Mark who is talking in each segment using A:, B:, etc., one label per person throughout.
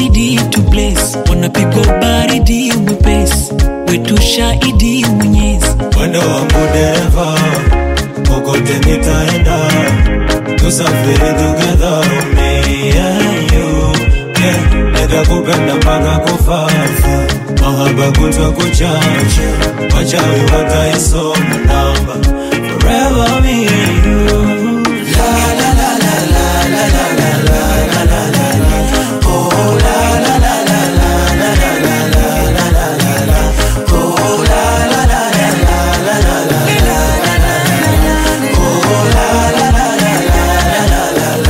A: zidi to bless. Wanapigwa baridi umepesi, wetu shahidi Mwenyezi.
B: Mwendo wangu dereva, kokote nitaenda, tusafiri together, me and you. Nitakupenda mpaka kufa, mahaba kutwa kuchacha, wachawi wataisoma namba, forever me and you. La la la la la la la la la la la la. Oh la la la la la la la la la la la la. Oh la la la la la la la la la la. Oh la la la la la la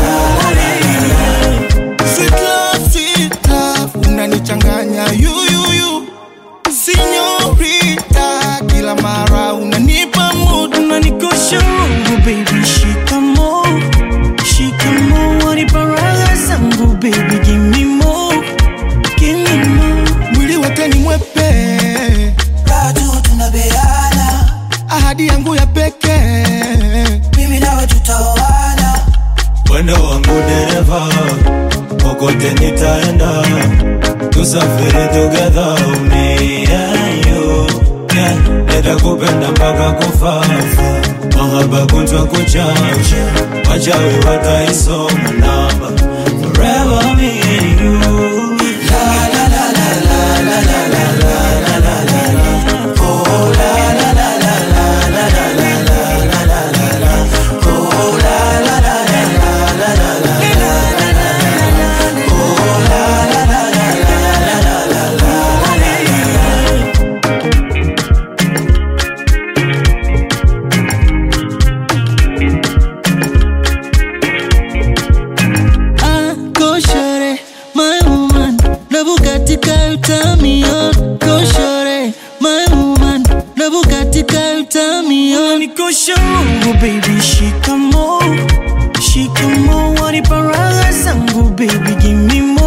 B: la la.
C: Sweet love, unanichanganya you Signorita, kila mara unanipa mood,
A: unanikosha roho baby, shikamo, shikamo, wanipa raha zangu baby, give me more, give me more.
C: mwili wote ni mwepe,
D: bado tunabeana,
C: ahadi yangu ya pekee,
D: mimi nawe tutaoana.
B: Mwendo wangu dereva, kokote nitaenda, tusafiri together, me and you. Nitakupenda mpaka kufa, mahaba kutwa kuchacha, wachawi wataisoma namba, forever me and you. La la la la la la la la la la la. Oh la la la la la la la la la la la. Oh la la la la la la la la la. Oh la la la la la la la la.
A: Go shorty, my woman, na Bugatti ka turn me on. Go shorty, my woman, na Bugatti ka turn me on. Unanikosha roho baby, shikamo, shikamo, wanipa raha zangu baby, give me more.